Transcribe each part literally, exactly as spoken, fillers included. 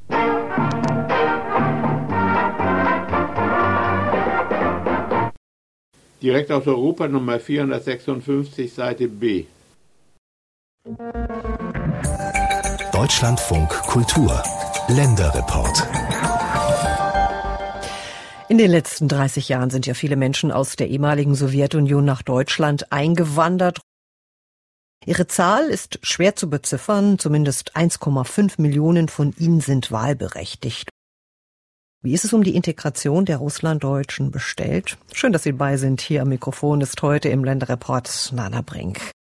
Direkt aus Europa Nummer vierhundertsechsundfünfzig, Seite B. Deutschlandfunk Kultur Länderreport. In den letzten dreißig Jahren sind ja viele Menschen aus der ehemaligen Sowjetunion nach Deutschland eingewandert. Ihre Zahl ist schwer zu beziffern, zumindest eins Komma fünf Millionen von ihnen sind wahlberechtigt. Wie ist es um die Integration der Russlanddeutschen bestellt? Schön, dass Sie dabei sind. Hier am Mikrofon ist heute im Länderreport Nana Brink.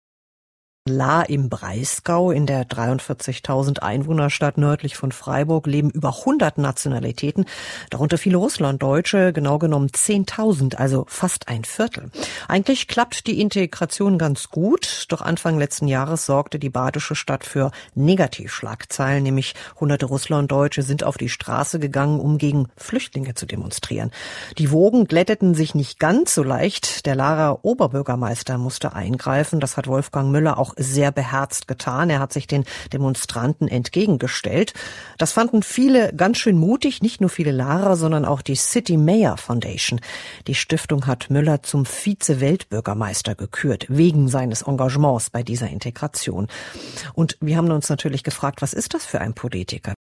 Lahr im Breisgau, in der dreiundvierzigtausend Einwohnerstadt nördlich von Freiburg, leben über hundert Nationalitäten, darunter viele Russlanddeutsche, genau genommen zehntausend, also fast ein Viertel. Eigentlich klappt die Integration ganz gut, doch Anfang letzten Jahres sorgte die badische Stadt für Negativschlagzeilen, nämlich hunderte Russlanddeutsche sind auf die Straße gegangen, um gegen Flüchtlinge zu demonstrieren. Die Wogen glätteten sich nicht ganz so leicht, der Lahrer Oberbürgermeister musste eingreifen, das hat Wolfgang Müller auch sehr beherzt getan. Er hat sich den Demonstranten entgegengestellt. Das fanden viele ganz schön mutig, nicht nur viele Lahrer, sondern auch die City Mayor Foundation. Die Stiftung hat Müller zum Vize-Weltbürgermeister gekürt, wegen seines Engagements bei dieser Integration. Und wir haben uns natürlich gefragt, was ist das für ein Politiker?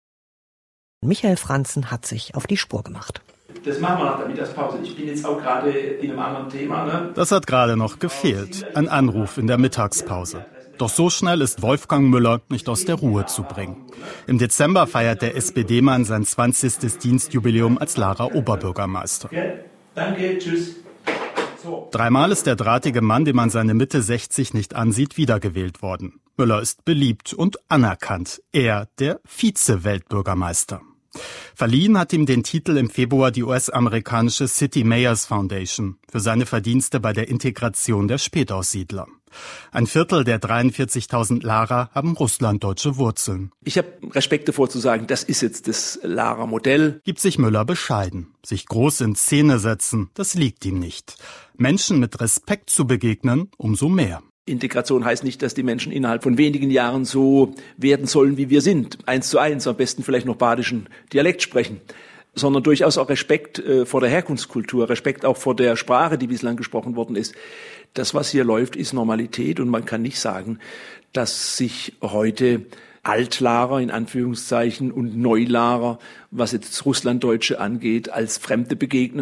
Michael Franzen hat sich auf die Spur gemacht. Das machen wir nach der Mittagspause. Ich bin jetzt auch gerade in einem anderen Thema. Ne? Das hat gerade noch gefehlt. Ein Anruf in der Mittagspause. Doch so schnell ist Wolfgang Müller nicht aus der Ruhe zu bringen. Im Dezember feiert der S P D-Mann sein zwanzigstes Dienstjubiläum als Lahrer Oberbürgermeister. Okay. Danke, tschüss. So. Dreimal ist der drahtige Mann, dem man seine Mitte sechzig nicht ansieht, wiedergewählt worden. Müller ist beliebt und anerkannt. Er, der Vize-Weltbürgermeister. Verliehen hat ihm den Titel im Februar die U S-amerikanische City Mayors Foundation für seine Verdienste bei der Integration der Spätaussiedler. Ein Viertel der dreiundvierzigtausend Lahrer haben russlanddeutsche Wurzeln. Ich habe Respekt davor zu sagen, das ist jetzt das Lahrer Modell. Gibt sich Müller bescheiden. Sich groß in Szene setzen, das liegt ihm nicht. Menschen mit Respekt zu begegnen, umso mehr. Integration heißt nicht, dass die Menschen innerhalb von wenigen Jahren so werden sollen, wie wir sind. Eins zu eins, am besten vielleicht noch badischen Dialekt sprechen. Sondern durchaus auch Respekt äh, vor der Herkunftskultur, Respekt auch vor der Sprache, die bislang gesprochen worden ist. Das, was hier läuft, ist Normalität und man kann nicht sagen, dass sich heute Altlahrer in Anführungszeichen und Neulahrer, was jetzt Russlanddeutsche angeht, als Fremde begegnen.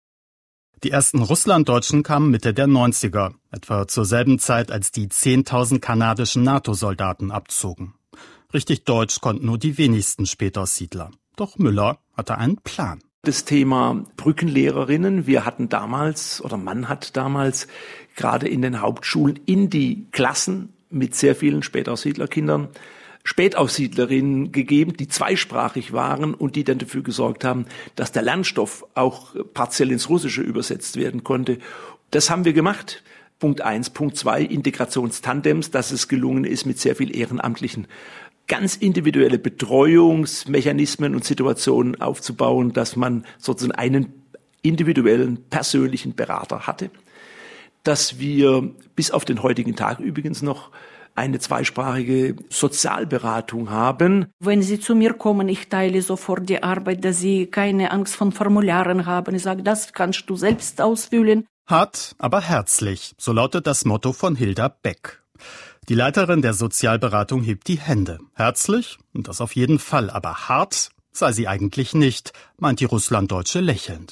Die ersten Russlanddeutschen kamen Mitte der neunziger, etwa zur selben Zeit, als die zehntausend kanadischen NATO-Soldaten abzogen. Richtig deutsch konnten nur die wenigsten Spätaussiedler. Doch Müller hatte einen Plan. Das Thema Brückenlehrerinnen. Wir hatten damals, oder man hat damals, gerade in den Hauptschulen in die Klassen mit sehr vielen Spätaussiedlerkindern Spätaussiedlerinnen gegeben, die zweisprachig waren und die dann dafür gesorgt haben, dass der Lernstoff auch partiell ins Russische übersetzt werden konnte. Das haben wir gemacht. Punkt eins. Punkt zwei, Integrationstandems, dass es gelungen ist mit sehr viel Ehrenamtlichen, ganz individuelle Betreuungsmechanismen und Situationen aufzubauen, dass man sozusagen einen individuellen, persönlichen Berater hatte. Dass wir bis auf den heutigen Tag übrigens noch eine zweisprachige Sozialberatung haben. Wenn Sie zu mir kommen, ich teile sofort die Arbeit, dass Sie keine Angst vor Formularen haben. Ich sage, das kannst du selbst ausfüllen. Hart, aber herzlich, so lautet das Motto von Hilda Beck. Die Leiterin der Sozialberatung hebt die Hände. Herzlich, und das auf jeden Fall, aber hart sei sie eigentlich nicht, meint die Russlanddeutsche lächelnd.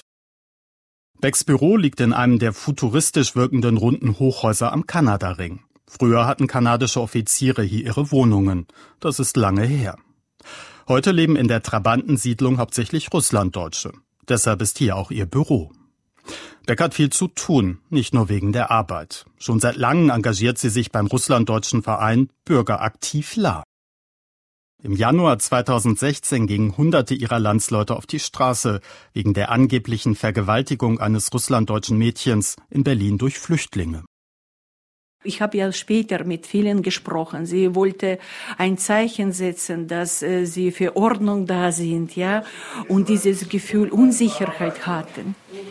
Becks Büro liegt in einem der futuristisch wirkenden runden Hochhäuser am Kanadaring. Früher hatten kanadische Offiziere hier ihre Wohnungen. Das ist lange her. Heute leben in der Trabantensiedlung hauptsächlich Russlanddeutsche. Deshalb ist hier auch ihr Büro. Beck hat viel zu tun, nicht nur wegen der Arbeit. Schon seit langem engagiert sie sich beim russlanddeutschen Verein Bürgeraktiv Lahr. Im Januar zweitausendsechzehn gingen Hunderte ihrer Landsleute auf die Straße wegen der angeblichen Vergewaltigung eines russlanddeutschen Mädchens in Berlin durch Flüchtlinge. Ich habe ja später mit vielen gesprochen. Sie wollte ein Zeichen setzen, dass äh, sie für Ordnung da sind, ja, und dieses Gefühl Unsicherheit hatten.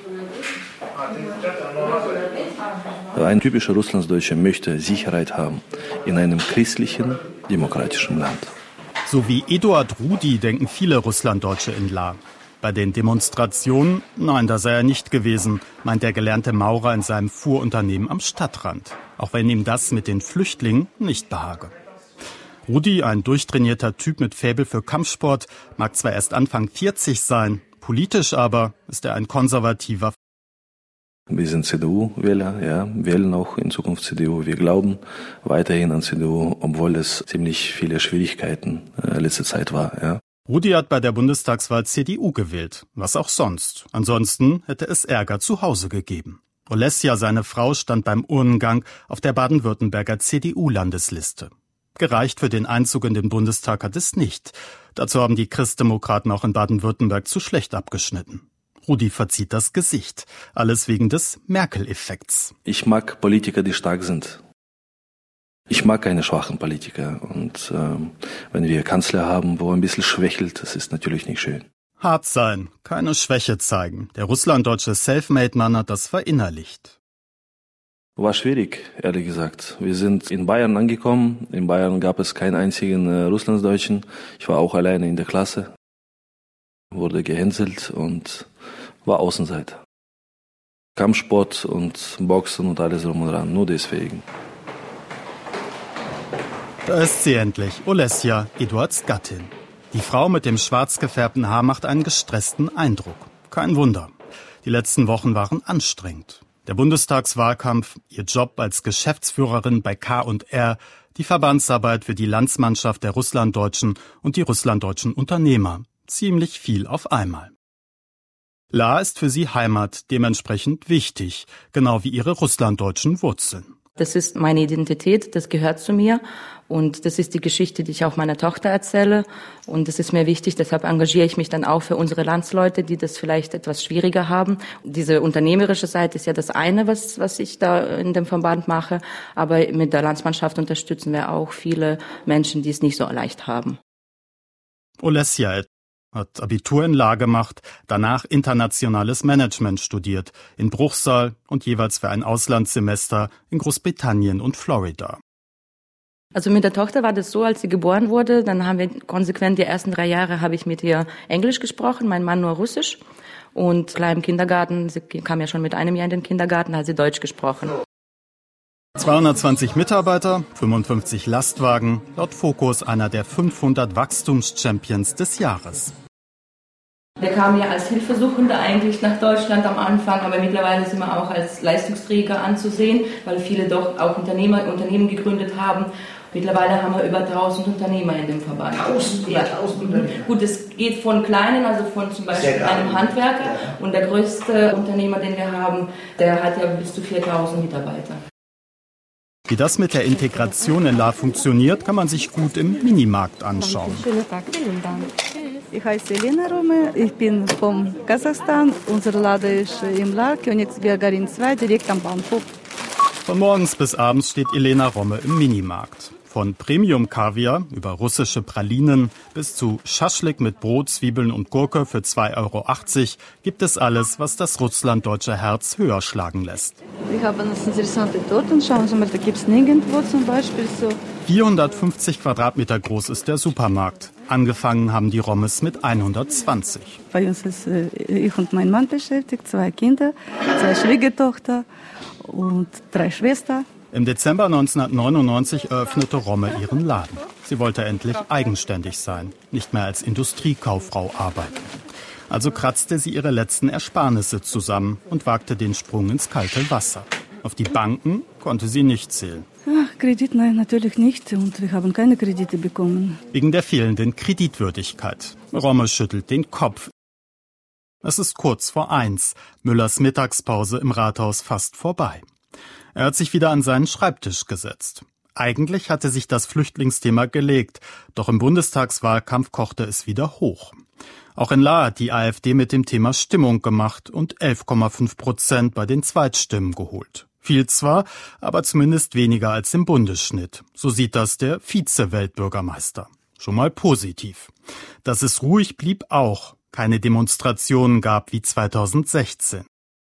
Ein typischer Russlandsdeutscher möchte Sicherheit haben in einem christlichen, demokratischen Land. So wie Eduard Rudi denken viele Russlanddeutsche in Lahr. Bei den Demonstrationen, nein, da sei er nicht gewesen, meint der gelernte Maurer in seinem Fuhrunternehmen am Stadtrand. Auch wenn ihm das mit den Flüchtlingen nicht behage. Rudi, ein durchtrainierter Typ mit Faible für Kampfsport, mag zwar erst Anfang vierzig sein, politisch aber ist er ein konservativer. Wir sind C D U-Wähler, ja, wählen auch in Zukunft C D U. Wir glauben weiterhin an C D U, obwohl es ziemlich viele Schwierigkeiten äh, letzte Zeit war, ja. Rudi hat bei der Bundestagswahl C D U gewählt, was auch sonst. Ansonsten hätte es Ärger zu Hause gegeben. Olesja, seine Frau, stand beim Urnengang auf der Baden-Württemberger C D U-Landesliste. Gereicht für den Einzug in den Bundestag hat es nicht. Dazu haben die Christdemokraten auch in Baden-Württemberg zu schlecht abgeschnitten. Rudi verzieht das Gesicht. Alles wegen des Merkel-Effekts. Ich mag Politiker, die stark sind. Ich mag keine schwachen Politiker. Und ähm, wenn wir Kanzler haben, wo ein bisschen schwächelt, das ist natürlich nicht schön. Hart sein, keine Schwäche zeigen. Der russlanddeutsche Selfmade-Mann hat das verinnerlicht. War schwierig, ehrlich gesagt. Wir sind in Bayern angekommen. In Bayern gab es keinen einzigen äh, Russlandsdeutschen. Ich war auch alleine in der Klasse. Wurde gehänselt und war Außenseiter. Kampfsport und Boxen und alles drum und dran, nur deswegen. Da ist sie endlich, Olesja, Eduards Gattin. Die Frau mit dem schwarz gefärbten Haar macht einen gestressten Eindruck. Kein Wunder. Die letzten Wochen waren anstrengend. Der Bundestagswahlkampf, ihr Job als Geschäftsführerin bei K und R, die Verbandsarbeit für die Landsmannschaft der Russlanddeutschen und die russlanddeutschen Unternehmer. Ziemlich viel auf einmal. Lahr ist für sie Heimat, dementsprechend wichtig, genau wie ihre russlanddeutschen Wurzeln. Das ist meine Identität, das gehört zu mir und das ist die Geschichte, die ich auch meiner Tochter erzähle und das ist mir wichtig, deshalb engagiere ich mich dann auch für unsere Landsleute, die das vielleicht etwas schwieriger haben. Diese unternehmerische Seite ist ja das eine, was, was ich da in dem Verband mache, aber mit der Landsmannschaft unterstützen wir auch viele Menschen, die es nicht so leicht haben. Olesja hat Abitur in Lahr gemacht, danach internationales Management studiert, in Bruchsal und jeweils für ein Auslandssemester in Großbritannien und Florida. Also mit der Tochter war das so, als sie geboren wurde, dann haben wir konsequent die ersten drei Jahre habe ich mit ihr Englisch gesprochen, mein Mann nur Russisch und klar im Kindergarten, sie kam ja schon mit einem Jahr in den Kindergarten, hat sie Deutsch gesprochen. zweihundertzwanzig Mitarbeiter, fünfundfünfzig Lastwagen, laut Focus einer der fünfhundert Wachstumschampions des Jahres. Wir kamen ja als Hilfesuchende eigentlich nach Deutschland am Anfang, aber mittlerweile sind wir auch als Leistungsträger anzusehen, weil viele doch auch Unternehmer, Unternehmen gegründet haben. Mittlerweile haben wir über tausend Unternehmer in dem Verband. Tausend? Ja, tausend Unternehmer. Gut, es geht von kleinen, also von zum Beispiel einem Handwerker. Und der größte Unternehmer, den wir haben, der hat ja bis zu viertausend Mitarbeiter. Wie das mit der Integration in Lahr funktioniert, kann man sich gut im Minimarkt anschauen. Schönen Tag, vielen Dank. Ich heiße Elena Rome, ich bin vom Kasachstan. Unser Laden ist im Lahr, Königsbergerin zwei, direkt am Bahnhof. Von morgens bis abends steht Elena Romme im Minimarkt. Von Premium-Kaviar über russische Pralinen bis zu Schaschlik mit Brot, Zwiebeln und Gurke für zwei Euro achtzig gibt es alles, was das russlanddeutsche Herz höher schlagen lässt. Wir haben interessante Torten, schauen Sie mal, da gibt es nirgendwo zum Beispiel so. vierhundertfünfzig Quadratmeter groß ist der Supermarkt. Angefangen haben die Rommes mit hundertzwanzig. Bei uns ist äh, ich und mein Mann beschäftigt, zwei Kinder, zwei Schwiegertochter und drei Schwestern. Im Dezember neunzehnhundertneunundneunzig eröffnete Romme ihren Laden. Sie wollte endlich eigenständig sein, nicht mehr als Industriekauffrau arbeiten. Also kratzte sie ihre letzten Ersparnisse zusammen und wagte den Sprung ins kalte Wasser. Auf die Banken konnte sie nicht zählen. Ach, Kredit, nein, natürlich nicht. Und wir haben keine Kredite bekommen. Wegen der fehlenden Kreditwürdigkeit. Romme schüttelt den Kopf. Es ist kurz vor eins. Müllers Mittagspause im Rathaus fast vorbei. Er hat sich wieder an seinen Schreibtisch gesetzt. Eigentlich hatte sich das Flüchtlingsthema gelegt, doch im Bundestagswahlkampf kochte es wieder hoch. Auch in Lahr hat die AfD mit dem Thema Stimmung gemacht und elf Komma fünf Prozent bei den Zweitstimmen geholt. Viel zwar, aber zumindest weniger als im Bundesschnitt. So sieht das der Vize-Weltbürgermeister. Schon mal positiv. Dass es ruhig blieb auch, keine Demonstrationen gab wie zweitausendsechzehn.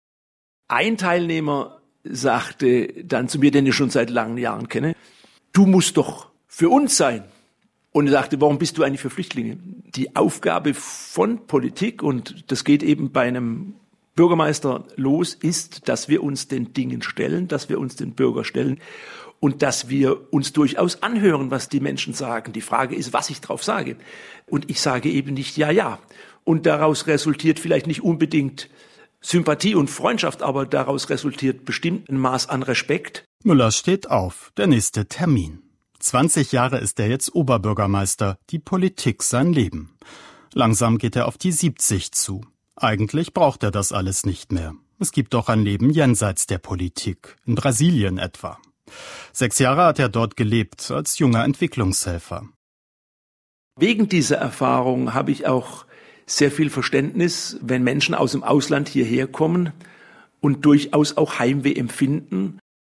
Ein Teilnehmer sagte dann zu mir, den ich schon seit langen Jahren kenne, du musst doch für uns sein. Und er sagte, warum bist du eigentlich für Flüchtlinge? Die Aufgabe von Politik, und das geht eben bei einem Bürgermeister los, ist, dass wir uns den Dingen stellen, dass wir uns den Bürger stellen und dass wir uns durchaus anhören, was die Menschen sagen. Die Frage ist, was ich drauf sage. Und ich sage eben nicht ja, ja. Und daraus resultiert vielleicht nicht unbedingt Sympathie und Freundschaft, aber daraus resultiert bestimmt ein Maß an Respekt. Müller steht auf. Der nächste Termin. zwanzig Jahre ist er jetzt Oberbürgermeister, die Politik sein Leben. Langsam geht er auf die siebzig zu. Eigentlich braucht er das alles nicht mehr. Es gibt doch ein Leben jenseits der Politik, in Brasilien etwa. Sechs Jahre hat er dort gelebt, als junger Entwicklungshelfer. Wegen dieser Erfahrung habe ich auch sehr viel Verständnis, wenn Menschen aus dem Ausland hierher kommen und durchaus auch Heimweh empfinden.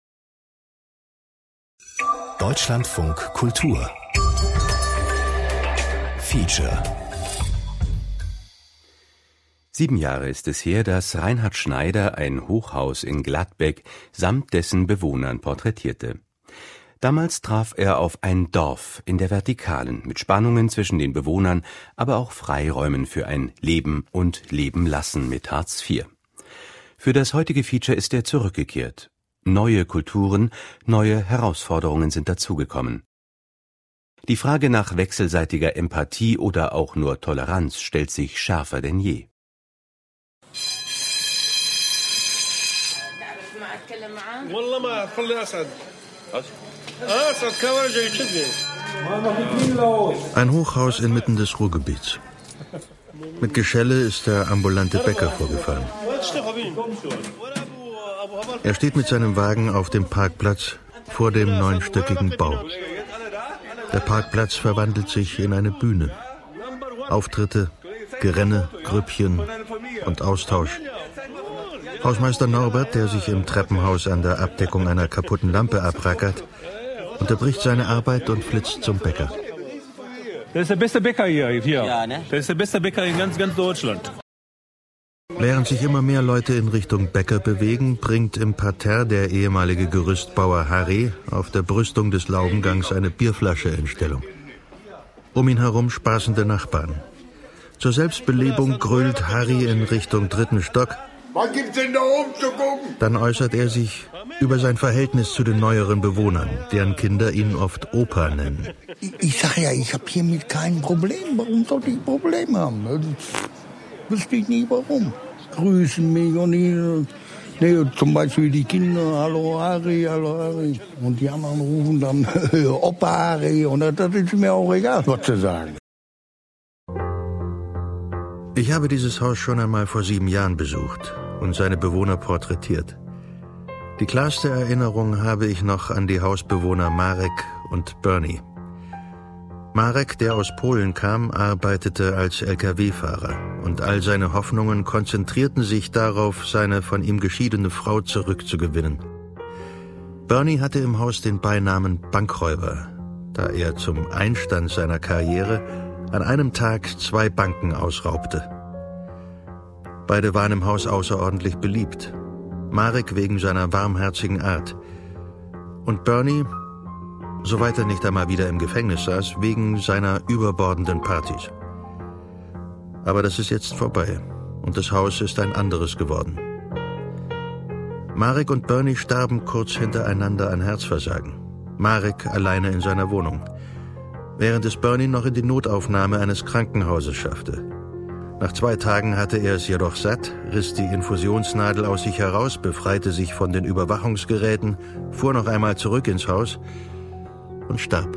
Deutschlandfunk Kultur Feature. Sieben Jahre ist es her, dass Reinhard Schneider ein Hochhaus in Gladbeck samt dessen Bewohnern porträtierte. Damals traf er auf ein Dorf in der Vertikalen mit Spannungen zwischen den Bewohnern, aber auch Freiräumen für ein Leben und Leben lassen mit Hartz vier. Für das heutige Feature ist er zurückgekehrt. Neue Kulturen, neue Herausforderungen sind dazugekommen. Die Frage nach wechselseitiger Empathie oder auch nur Toleranz stellt sich schärfer denn je. Ein Hochhaus inmitten des Ruhrgebiets. Mit Geschelle ist der ambulante Bäcker vorgefahren. Er steht mit seinem Wagen auf dem Parkplatz vor dem neunstöckigen Bau. Der Parkplatz verwandelt sich in eine Bühne. Auftritte, Gerenne, Grüppchen und Austausch. Hausmeister Norbert, der sich im Treppenhaus an der Abdeckung einer kaputten Lampe abrackert, unterbricht seine Arbeit und flitzt zum Bäcker. Das ist der beste Bäcker hier. hier. Ja, ne? Das ist der beste Bäcker in ganz, ganz Deutschland. Während sich immer mehr Leute in Richtung Bäcker bewegen, bringt im Parterre der ehemalige Gerüstbauer Harry auf der Brüstung des Laubengangs eine Bierflasche in Stellung. Um ihn herum spaßende Nachbarn. Zur Selbstbelebung grölt Harry in Richtung dritten Stock. Was gibt's denn da oben zu gucken? Dann äußert er sich über sein Verhältnis zu den neueren Bewohnern, deren Kinder ihn oft Opa nennen. Ich, ich sag ja, ich habe hiermit kein Problem. Warum sollte ich Probleme haben? Das wüsste ich nie, warum. Grüßen mich und ich, nee, zum Beispiel die Kinder, hallo Harry, hallo Harry. Und die anderen rufen dann Opa Harry. Und das ist mir auch egal, was sie sagen. Ich habe dieses Haus schon einmal vor sieben Jahren besucht und seine Bewohner porträtiert. Die klarste Erinnerung habe ich noch an die Hausbewohner Marek und Bernie. Marek, der aus Polen kam, arbeitete als L K W-Fahrer und all seine Hoffnungen konzentrierten sich darauf, seine von ihm geschiedene Frau zurückzugewinnen. Bernie hatte im Haus den Beinamen Bankräuber, da er zum Einstand seiner Karriere an einem Tag zwei Banken ausraubte. Beide waren im Haus außerordentlich beliebt. Marek wegen seiner warmherzigen Art und Bernie, soweit er nicht einmal wieder im Gefängnis saß, wegen seiner überbordenden Partys. Aber das ist jetzt vorbei und das Haus ist ein anderes geworden. Marek und Bernie starben kurz hintereinander an Herzversagen. Marek alleine in seiner Wohnung, während es Bernie noch in die Notaufnahme eines Krankenhauses schaffte. Nach zwei Tagen hatte er es jedoch satt, riss die Infusionsnadel aus sich heraus, befreite sich von den Überwachungsgeräten, fuhr noch einmal zurück ins Haus und starb.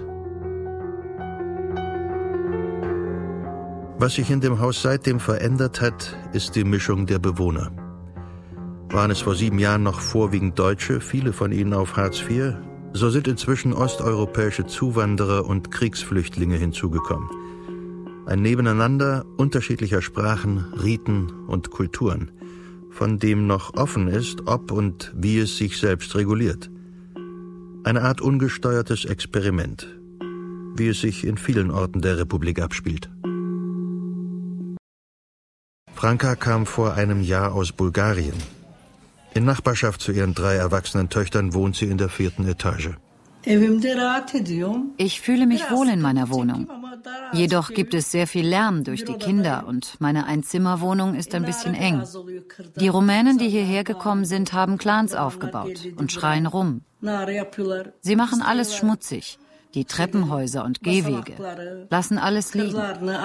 Was sich in dem Haus seitdem verändert hat, ist die Mischung der Bewohner. Waren es vor sieben Jahren noch vorwiegend Deutsche, viele von ihnen auf Hartz vier, so sind inzwischen osteuropäische Zuwanderer und Kriegsflüchtlinge hinzugekommen. Ein Nebeneinander unterschiedlicher Sprachen, Riten und Kulturen, von dem noch offen ist, ob und wie es sich selbst reguliert. Eine Art ungesteuertes Experiment, wie es sich in vielen Orten der Republik abspielt. Franka kam vor einem Jahr aus Bulgarien. In Nachbarschaft zu ihren drei erwachsenen Töchtern wohnt sie in der vierten Etage. Ich fühle mich wohl in meiner Wohnung. Jedoch gibt es sehr viel Lärm durch die Kinder und meine Einzimmerwohnung ist ein bisschen eng. Die Rumänen, die hierher gekommen sind, haben Clans aufgebaut und schreien rum. Sie machen alles schmutzig, die Treppenhäuser und Gehwege, lassen alles liegen.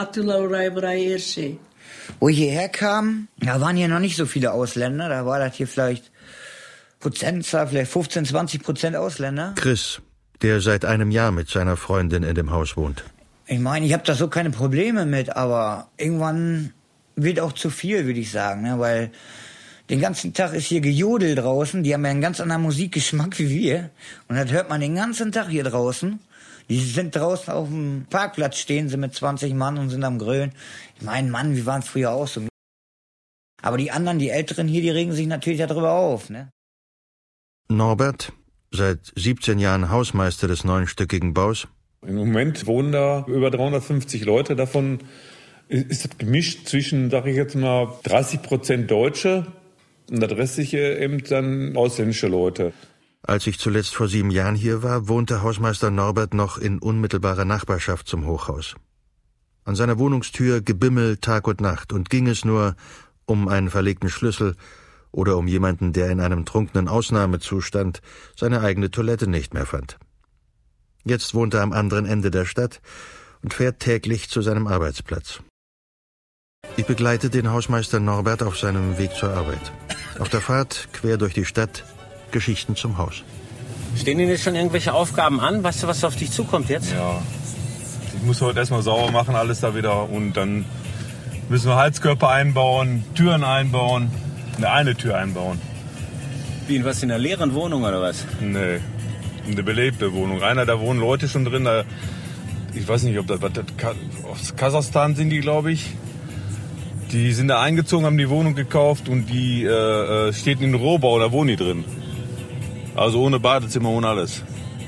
Wo ich hierher kam, da waren hier noch nicht so viele Ausländer, da war das hier vielleicht Prozentzahl, vielleicht fünfzehn, zwanzig Prozent Ausländer. Chris, der seit einem Jahr mit seiner Freundin in dem Haus wohnt. Ich meine, ich habe da so keine Probleme mit, aber irgendwann wird auch zu viel, würde ich sagen, ne? Weil den ganzen Tag ist hier Gejodel draußen, die haben ja einen ganz anderen Musikgeschmack wie wir und das hört man den ganzen Tag hier draußen. Die sind draußen auf dem Parkplatz, stehen sie mit zwanzig Mann und sind am Grölen. Ich meine, Mann, wir waren früher auch so. Aber die anderen, die Älteren hier, die regen sich natürlich darüber auf, ne? Norbert, seit siebzehn Jahren Hausmeister des neunstöckigen Baus. Im Moment wohnen da über dreihundertfünfzig Leute. Davon ist es gemischt zwischen, sag ich jetzt mal, dreißig Prozent Deutsche und das restliche eben dann ausländische Leute. Als ich zuletzt vor sieben Jahren hier war, wohnte Hausmeister Norbert noch in unmittelbarer Nachbarschaft zum Hochhaus. An seiner Wohnungstür Gebimmel Tag und Nacht und ging es nur um einen verlegten Schlüssel oder um jemanden, der in einem trunkenen Ausnahmezustand seine eigene Toilette nicht mehr fand. Jetzt wohnt er am anderen Ende der Stadt und fährt täglich zu seinem Arbeitsplatz. Ich begleite den Hausmeister Norbert auf seinem Weg zur Arbeit. Auf der Fahrt quer durch die Stadt, Geschichten zum Haus. Stehen Ihnen jetzt schon irgendwelche Aufgaben an? Weißt du, was auf dich zukommt jetzt? Ja, ich muss heute erstmal sauber machen, alles da wieder. Und dann müssen wir Heizkörper einbauen, Türen einbauen, eine, eine Tür einbauen. Wie, in was, in einer leeren Wohnung oder was? Nee, eine belebte Wohnung. Einer, da wohnen Leute schon drin. Da, ich weiß nicht, ob das, das aus Kasachstan sind die, glaube ich. Die sind da eingezogen, haben die Wohnung gekauft und die äh, steht in Rohbau, da wohnen die drin. Also ohne Badezimmer, ohne alles.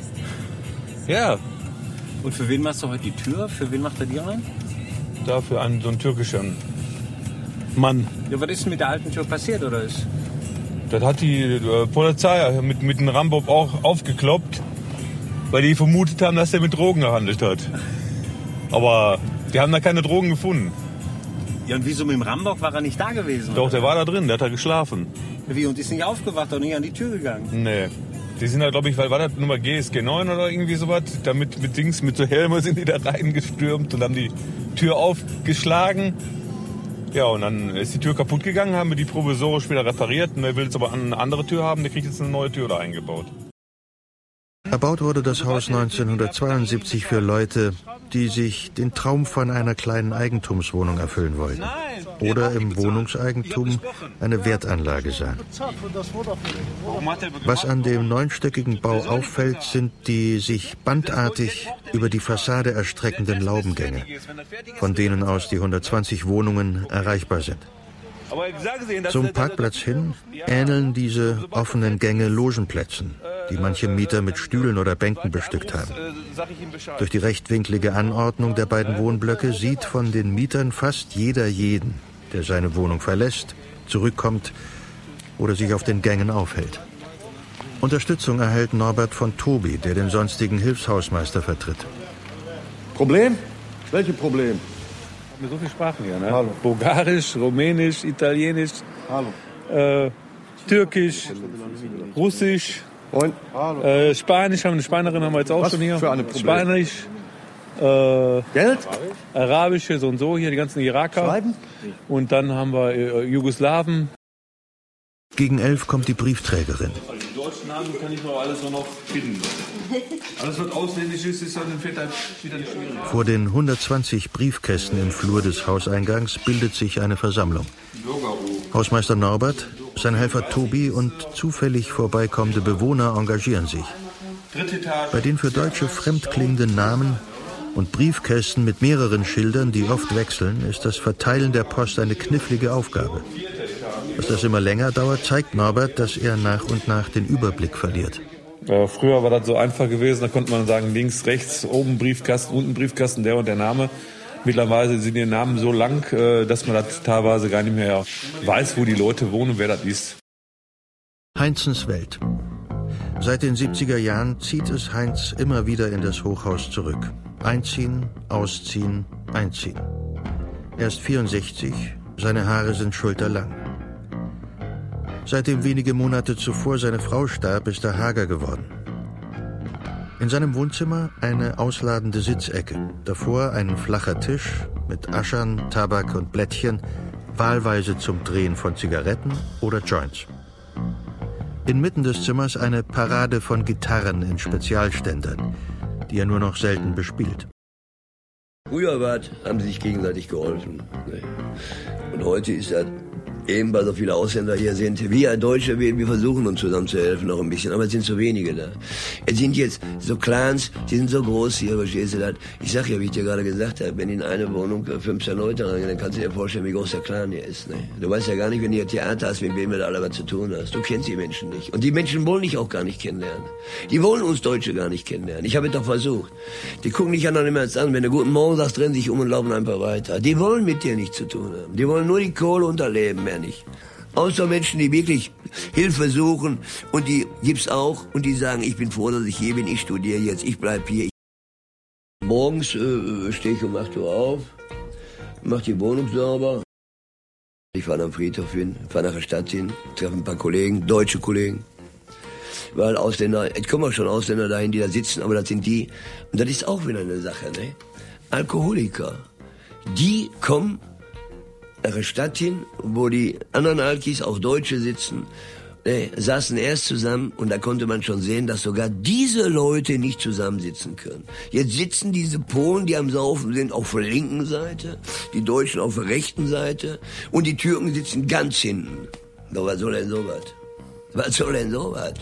Ja. Und für wen machst du heute die Tür? Für wen macht er die rein? Da für einen, so einen türkischen Mann. Ja, was ist denn mit der alten Tür passiert, oder ist? Das hat die äh, Polizei mit, mit dem Rambock auch aufgekloppt, weil die vermutet haben, dass er mit Drogen gehandelt hat. Aber die haben da keine Drogen gefunden. Ja, und wieso mit dem Rambock war er nicht da gewesen? Doch, oder? Der war da drin, der hat da geschlafen. Wie, und ist nicht aufgewacht und nicht an die Tür gegangen? Nee. Die sind da, glaube ich, weil war das Nummer G S G neun oder irgendwie sowas? Damit mit Dings, mit so Helme sind die da reingestürmt und haben die Tür aufgeschlagen. Ja, und dann ist die Tür kaputt gegangen, haben wir die provisorisch wieder repariert. Und er will jetzt aber eine andere Tür haben, der kriegt jetzt eine neue Tür da eingebaut. Erbaut wurde das Haus neunzehnhundertzweiundsiebzig für Leute, die sich den Traum von einer kleinen Eigentumswohnung erfüllen wollten. Oder im Wohnungseigentum eine Wertanlage sahen. Was an dem neunstöckigen Bau auffällt, sind die sich bandartig über die Fassade erstreckenden Laubengänge, von denen aus die hundertzwanzig Wohnungen erreichbar sind. Zum Parkplatz hin ähneln diese offenen Gänge Logenplätzen, die manche Mieter mit Stühlen oder Bänken bestückt haben. Durch die rechtwinklige Anordnung der beiden Wohnblöcke sieht von den Mietern fast jeder jeden, der seine Wohnung verlässt, zurückkommt oder sich auf den Gängen aufhält. Unterstützung erhält Norbert von Tobi, der den sonstigen Hilfshausmeister vertritt. Problem? Welche Problem? Wir haben so viele Sprachen hier, ne? Hallo. Bulgarisch, Rumänisch, Italienisch, Hallo. Äh, Türkisch, Russisch, äh, Spanisch, haben eine Spanierin haben wir jetzt auch Was schon hier. für eine Problem? Spanisch, äh, Geld? Arabische, so und so, hier die ganzen Iraker. Schreiben? Und dann haben wir äh, Jugoslawen. Gegen elf kommt die Briefträgerin. Also die deutschen Namen kann ich noch alles noch finden. Alles, was ausländisch ist, ist dann wieder nicht schwierig. Vor den hundertzwanzig Briefkästen im Flur des Hauseingangs bildet sich eine Versammlung. Hausmeister Norbert, sein Helfer Tobi und zufällig vorbeikommende Bewohner engagieren sich. Bei den für Deutsche fremdklingenden Namen und Briefkästen mit mehreren Schildern, die oft wechseln, ist das Verteilen der Post eine knifflige Aufgabe. Dass das immer länger dauert, zeigt Norbert, dass er nach und nach den Überblick verliert. Äh, früher war das so einfach gewesen, da konnte man sagen, links, rechts, oben Briefkasten, unten Briefkasten, der und der Name. Mittlerweile sind die Namen so lang, äh, dass man das teilweise gar nicht mehr weiß, wo die Leute wohnen und wer das ist. Heinzens Welt. Seit den siebziger Jahren zieht es Heinz immer wieder in das Hochhaus zurück. Einziehen, ausziehen, einziehen. Er ist vierundsechzig, seine Haare sind schulterlang. Seitdem wenige Monate zuvor seine Frau starb, ist er hager geworden. In seinem Wohnzimmer eine ausladende Sitzecke, davor ein flacher Tisch mit Aschern, Tabak und Blättchen, wahlweise zum Drehen von Zigaretten oder Joints. Inmitten des Zimmers eine Parade von Gitarren in Spezialständern, die er nur noch selten bespielt. Früher war, haben sie sich gegenseitig geholfen. Und heute ist das eben, weil so viele Ausländer hier sind. Wir Deutsche, wir, wir versuchen uns zusammen zu helfen noch ein bisschen, aber es sind so wenige da. Es sind jetzt so Clans, die sind so groß hier, verstehst du das? Ich sag ja, wie ich dir gerade gesagt habe, wenn in eine Wohnung fünfzehn Leute reingehen, dann kannst du dir vorstellen, wie groß der Clan hier ist. Ne? Du weißt ja gar nicht, wenn du hier Theater hast, mit wem du da alle was zu tun hast. Du kennst die Menschen nicht. Und die Menschen wollen dich auch gar nicht kennenlernen. Die wollen uns Deutsche gar nicht kennenlernen. Ich habe es doch versucht. Die gucken dich ja noch nicht mehr an. Wenn du guten Morgen sagst, drehen sich um und laufen einfach weiter. Die wollen mit dir nichts zu tun haben. Die wollen nur die Kohle unterleben, mehr nicht. Außer Menschen, die wirklich Hilfe suchen, und die gibt's auch, und die sagen, ich bin froh, dass ich hier bin, ich studiere jetzt, ich bleib hier. Morgens äh, stehe ich um acht Uhr auf, mache die Wohnung sauber. Ich fahre am Friedhof hin, fahre nach der Stadt hin, treffe ein paar Kollegen, deutsche Kollegen. Weil Ausländer, es kommen auch schon Ausländer dahin, die da sitzen, aber das sind die, und das ist auch wieder eine Sache, ne? Alkoholiker, die kommen nach der Stadt hin, wo die anderen Alkis, auch Deutsche sitzen, äh, saßen erst zusammen, und da konnte man schon sehen, dass sogar diese Leute nicht zusammensitzen können. Jetzt sitzen diese Polen, die am Saufen sind, auf der linken Seite, die Deutschen auf der rechten Seite, und die Türken sitzen ganz hinten. Doch was soll denn sowas? Was soll denn sowas?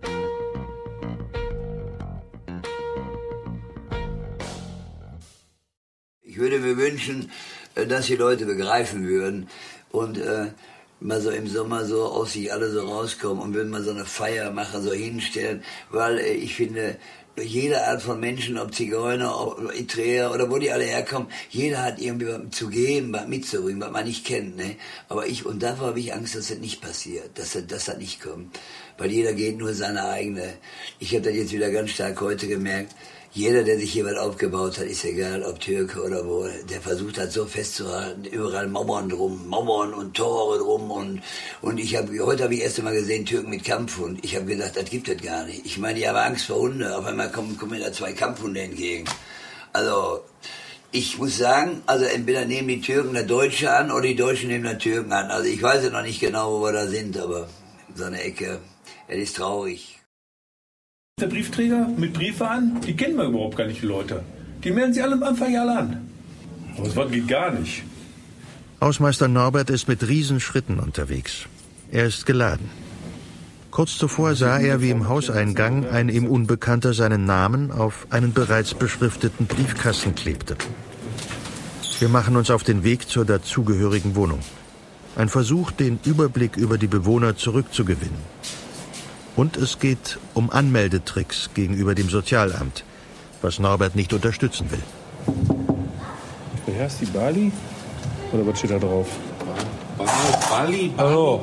Ich würde mir wünschen, dass die Leute begreifen würden und äh, mal so im Sommer so aus sich alle so rauskommen und würden mal so eine Feier machen, so hinstellen, weil äh, ich finde, jede Art von Menschen, ob Zigeuner, ob Eritreer oder wo die alle herkommen, jeder hat irgendwie was zu geben, was mitzubringen, was man nicht kennt, ne? Aber ich, und davor habe ich Angst, dass das nicht passiert, dass das, dass das nicht kommt, weil jeder geht nur seine eigene. Ich habe das jetzt wieder ganz stark heute gemerkt. Jeder, der sich hier was aufgebaut hat, ist egal, ob Türke oder wo, der versucht hat, so festzuhalten, überall Mauern drum, Mauern und Tore drum, und, und ich habe, heute habe ich erst einmal gesehen, Türken mit Kampfhund. Ich habe gedacht, das gibt es gar nicht. Ich meine, die haben Angst vor Hunde, auf einmal kommen, kommen mir da zwei Kampfhunde entgegen. Also, ich muss sagen, also entweder nehmen die Türken der Deutsche an, oder die Deutschen nehmen der Türken an. Also ich weiß ja noch nicht genau, wo wir da sind, aber so eine Ecke, es ist traurig. Der Briefträger mit Briefe an, die kennen wir überhaupt gar nicht, die Leute. Die melden sie alle am Anfang ja alle an. Aber das geht gar nicht. Hausmeister Norbert ist mit Riesenschritten unterwegs. Er ist geladen. Kurz zuvor sah er, wie im Hauseingang ein ihm Unbekannter seinen Namen auf einen bereits beschrifteten Briefkasten klebte. Wir machen uns auf den Weg zur dazugehörigen Wohnung. Ein Versuch, den Überblick über die Bewohner zurückzugewinnen. Und es geht um Anmeldetricks gegenüber dem Sozialamt, was Norbert nicht unterstützen will. Wer ist die Bali? Oder was steht da drauf? Bali? Hallo.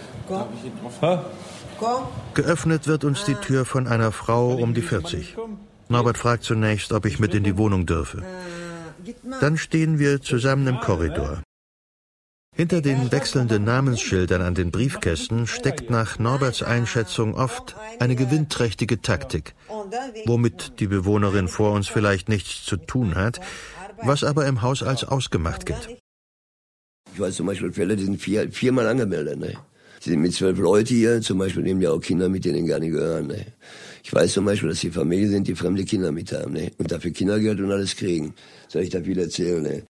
Geöffnet wird uns die Tür von einer Frau um die vierzig. Norbert fragt zunächst, ob ich mit in die Wohnung dürfe. Dann stehen wir zusammen im Korridor. Hinter den wechselnden Namensschildern an den Briefkästen steckt nach Norberts Einschätzung oft eine gewinnträchtige Taktik, womit die Bewohnerin vor uns vielleicht nichts zu tun hat, was aber im Haus als ausgemacht gilt. Ich weiß zum Beispiel Fälle, die sind vier, viermal angemeldet. Ne? Sie sind mit zwölf Leuten hier, zum Beispiel nehmen ja auch Kinder mit, denen gar nicht gehören. Ne? Ich weiß zum Beispiel, dass die Familien sind, die fremde Kinder mit haben, ne? Und dafür Kindergeld und alles kriegen. Soll ich da viel erzählen? Ne?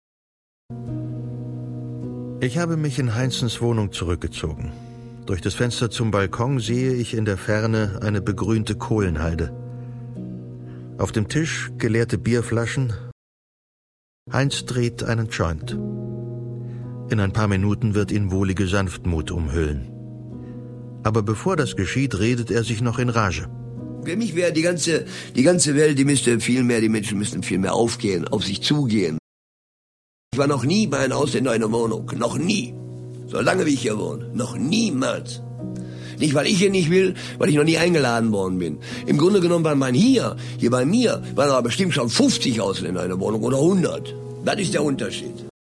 Ich habe mich in Heinzens Wohnung zurückgezogen. Durch das Fenster zum Balkon sehe ich in der Ferne eine begrünte Kohlenhalde. Auf dem Tisch geleerte Bierflaschen. Heinz dreht einen Joint. In ein paar Minuten wird ihn wohlige Sanftmut umhüllen. Aber bevor das geschieht, redet er sich noch in Rage. Für mich wäre die ganze, die ganze Welt, die müsste viel mehr, die Menschen müssten viel mehr aufgehen, auf sich zugehen. Ich war noch nie bei einem Ausländer in der Wohnung. Noch nie. So lange wie ich hier wohne. Noch niemals. Nicht, weil ich hier nicht will, weil ich noch nie eingeladen worden bin. Im Grunde genommen waren man hier, hier bei mir, waren aber bestimmt schon fünfzig Ausländer in der Wohnung oder hundert. Das ist der Unterschied.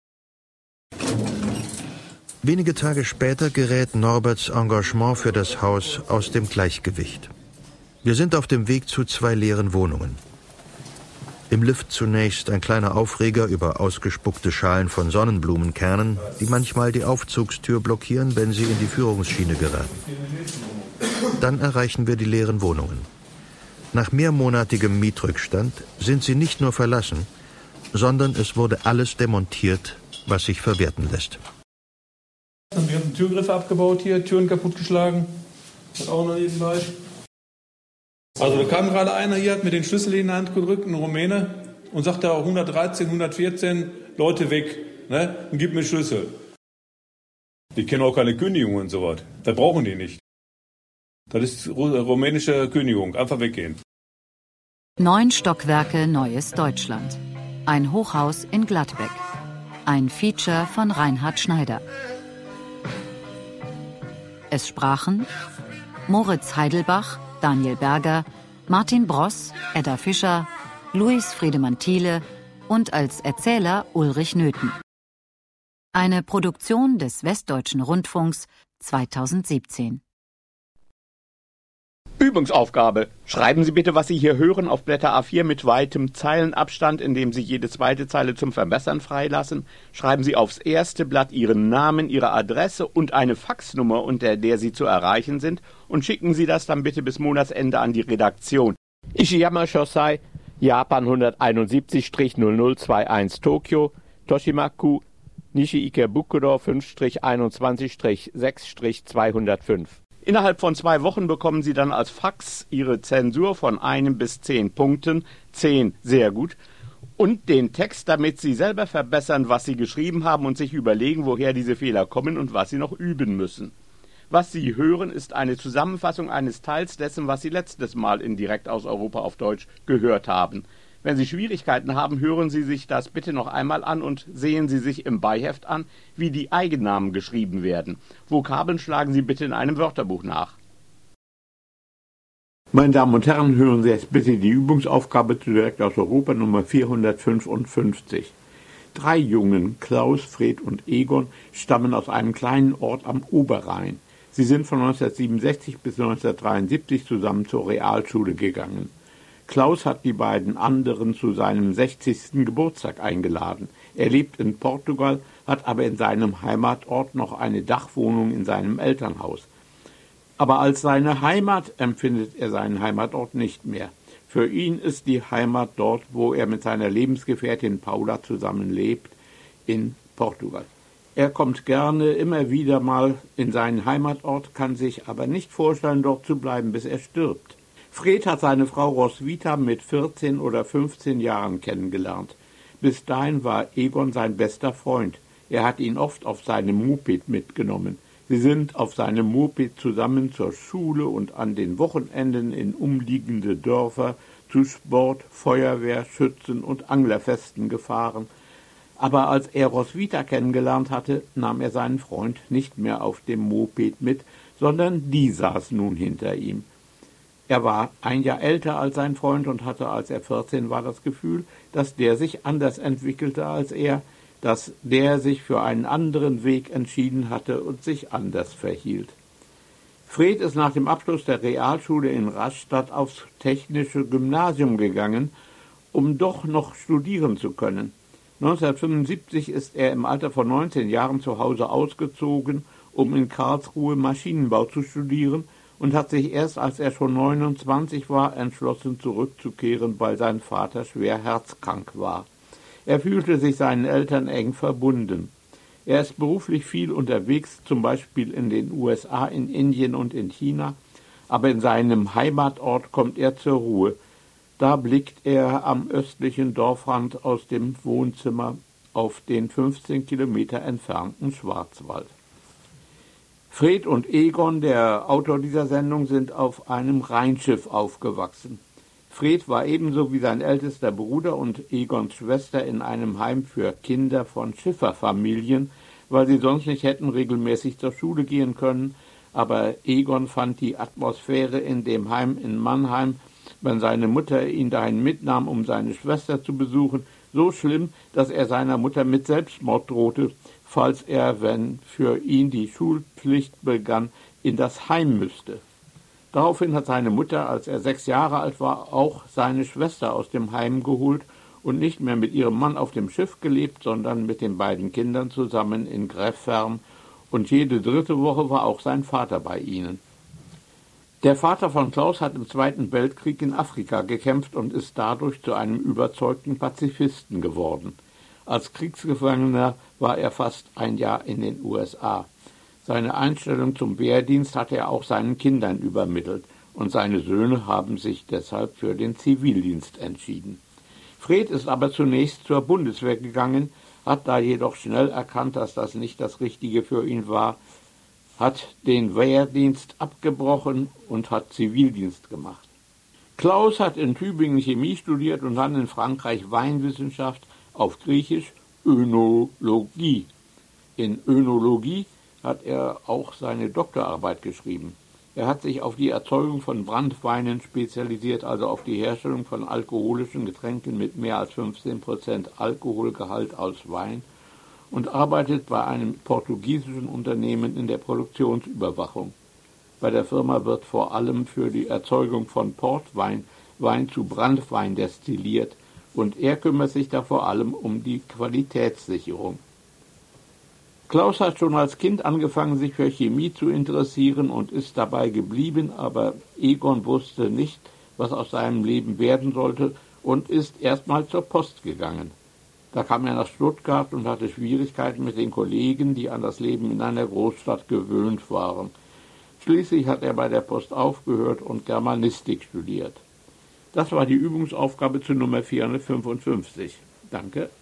Wenige Tage später gerät Norberts Engagement für das Haus aus dem Gleichgewicht. Wir sind auf dem Weg zu zwei leeren Wohnungen. Im Lift zunächst ein kleiner Aufreger über ausgespuckte Schalen von Sonnenblumenkernen, die manchmal die Aufzugstür blockieren, wenn sie in die Führungsschiene geraten. Dann erreichen wir die leeren Wohnungen. Nach mehrmonatigem Mietrückstand sind sie nicht nur verlassen, sondern es wurde alles demontiert, was sich verwerten lässt. Wir haben Türgriffe abgebaut hier, Türen kaputtgeschlagen. Das auch noch nebenbei. Also da kam gerade einer hier, hat mir den Schlüssel in die Hand gedrückt, ein Rumäne, und sagte auch hundertdreizehn, hundertvierzehn, Leute weg, ne, und gib mir Schlüssel. Die kennen auch keine Kündigung und so was. Das brauchen die nicht. Das ist rumänische Kündigung, einfach weggehen. Neun Stockwerke Neues Deutschland. Ein Hochhaus in Gladbeck. Ein Feature von Reinhard Schneider. Es sprachen Moritz Heidelbach, Daniel Berger, Martin Bross, Edda Fischer, Luis Friedemann Thiele und als Erzähler Ulrich Nöthen. Eine Produktion des Westdeutschen Rundfunks zweitausendsiebzehn. Übungsaufgabe. Schreiben Sie bitte, was Sie hier hören, auf Blätter A vier mit weitem Zeilenabstand, indem Sie jede zweite Zeile zum Verbessern freilassen. Schreiben Sie aufs erste Blatt Ihren Namen, Ihre Adresse und eine Faxnummer, unter der Sie zu erreichen sind, und schicken Sie das dann bitte bis Monatsende an die Redaktion. Ishiyama Shosai, Japan hunderteinundsiebzig null null einundzwanzig Tokio, Toshimaku, Nishi-Ikebukuro fünf einundzwanzig sechs zweihundertfünf. Innerhalb von zwei Wochen bekommen Sie dann als Fax Ihre Zensur von einem bis zehn Punkten, zehn sehr gut, und den Text, damit Sie selber verbessern, was Sie geschrieben haben und sich überlegen, woher diese Fehler kommen und was Sie noch üben müssen. Was Sie hören, ist eine Zusammenfassung eines Teils dessen, was Sie letztes Mal in Direkt aus Europa auf Deutsch gehört haben. Wenn Sie Schwierigkeiten haben, hören Sie sich das bitte noch einmal an und sehen Sie sich im Beiheft an, wie die Eigennamen geschrieben werden. Vokabeln schlagen Sie bitte in einem Wörterbuch nach. Meine Damen und Herren, hören Sie jetzt bitte die Übungsaufgabe zu Direkt aus Europa Nummer vierhundertfünfundfünfzig. Drei Jungen, Klaus, Fred und Egon, stammen aus einem kleinen Ort am Oberrhein. Sie sind von neunzehnhundertsiebenundsechzig bis neunzehnhundertdreiundsiebzig zusammen zur Realschule gegangen. Klaus hat die beiden anderen zu seinem sechzigsten Geburtstag eingeladen. Er lebt in Portugal, hat aber in seinem Heimatort noch eine Dachwohnung in seinem Elternhaus. Aber als seine Heimat empfindet er seinen Heimatort nicht mehr. Für ihn ist die Heimat dort, wo er mit seiner Lebensgefährtin Paula zusammenlebt, in Portugal. Er kommt gerne immer wieder mal in seinen Heimatort, kann sich aber nicht vorstellen, dort zu bleiben, bis er stirbt. Fred hat seine Frau Roswitha mit vierzehn oder fünfzehn Jahren kennengelernt. Bis dahin war Egon sein bester Freund. Er hat ihn oft auf seinem Moped mitgenommen. Sie sind auf seinem Moped zusammen zur Schule und an den Wochenenden in umliegende Dörfer zu Sport, Feuerwehr, Schützen und Anglerfesten gefahren. Aber als er Roswitha kennengelernt hatte, nahm er seinen Freund nicht mehr auf dem Moped mit, sondern die saß nun hinter ihm. Er war ein Jahr älter als sein Freund und hatte, als er vierzehn war, das Gefühl, dass der sich anders entwickelte als er, dass der sich für einen anderen Weg entschieden hatte und sich anders verhielt. Fred ist nach dem Abschluss der Realschule in Rastatt aufs technische Gymnasium gegangen, um doch noch studieren zu können. neunzehnhundertfünfundsiebzig ist er im Alter von neunzehn Jahren zu Hause ausgezogen, um in Karlsruhe Maschinenbau zu studieren, und hat sich erst, als er schon neunundzwanzig war, entschlossen zurückzukehren, weil sein Vater schwer herzkrank war. Er fühlte sich seinen Eltern eng verbunden. Er ist beruflich viel unterwegs, zum Beispiel in den U S A, in Indien und in China, aber in seinem Heimatort kommt er zur Ruhe. Da blickt er am östlichen Dorfrand aus dem Wohnzimmer auf den fünfzehn Kilometer entfernten Schwarzwald. Fred und Egon, der Autor dieser Sendung, sind auf einem Rheinschiff aufgewachsen. Fred war ebenso wie sein ältester Bruder und Egons Schwester in einem Heim für Kinder von Schifferfamilien, weil sie sonst nicht hätten regelmäßig zur Schule gehen können, aber Egon fand die Atmosphäre in dem Heim in Mannheim, wenn seine Mutter ihn dahin mitnahm, um seine Schwester zu besuchen, so schlimm, dass er seiner Mutter mit Selbstmord drohte, falls er, wenn für ihn die Schulpflicht begann, in das Heim müsste. Daraufhin hat seine Mutter, als er sechs Jahre alt war, auch seine Schwester aus dem Heim geholt und nicht mehr mit ihrem Mann auf dem Schiff gelebt, sondern mit den beiden Kindern zusammen in Grefferm, und jede dritte Woche war auch sein Vater bei ihnen. Der Vater von Klaus hat im Zweiten Weltkrieg in Afrika gekämpft und ist dadurch zu einem überzeugten Pazifisten geworden. Als Kriegsgefangener war er fast ein Jahr in den U S A. Seine Einstellung zum Wehrdienst hat er auch seinen Kindern übermittelt, und seine Söhne haben sich deshalb für den Zivildienst entschieden. Fred ist aber zunächst zur Bundeswehr gegangen, hat da jedoch schnell erkannt, dass das nicht das Richtige für ihn war, hat den Wehrdienst abgebrochen und hat Zivildienst gemacht. Klaus hat in Tübingen Chemie studiert und dann in Frankreich Weinwissenschaft, auf Griechisch Önologie. In Önologie hat er auch seine Doktorarbeit geschrieben. Er hat sich auf die Erzeugung von Branntweinen spezialisiert, also auf die Herstellung von alkoholischen Getränken mit mehr als fünfzehn Prozent Alkoholgehalt aus Wein, und arbeitet bei einem portugiesischen Unternehmen in der Produktionsüberwachung. Bei der Firma wird vor allem für die Erzeugung von Portwein Wein zu Branntwein destilliert, und er kümmert sich da vor allem um die Qualitätssicherung. Klaus hat schon als Kind angefangen, sich für Chemie zu interessieren und ist dabei geblieben, aber Egon wusste nicht, was aus seinem Leben werden sollte, und ist erstmal zur Post gegangen. Da kam er nach Stuttgart und hatte Schwierigkeiten mit den Kollegen, die an das Leben in einer Großstadt gewöhnt waren. Schließlich hat er bei der Post aufgehört und Germanistik studiert. Das war die Übungsaufgabe zu Nummer vierhundertfünfundfünfzig. Danke.